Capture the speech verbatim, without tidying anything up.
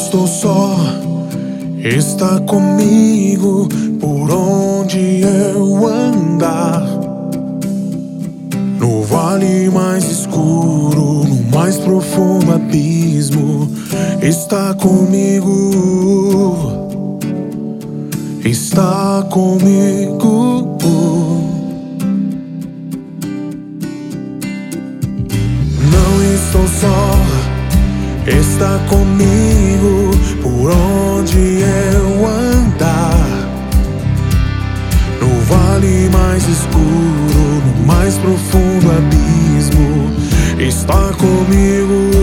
estou só, está comigo por onde eu andar. No vale mais escuro, no mais profundo abismo, está comigo, está comigo. Não estou só, está comigo por onde eu andar. No vale mais escuro, no mais profundo abismo, está comigo,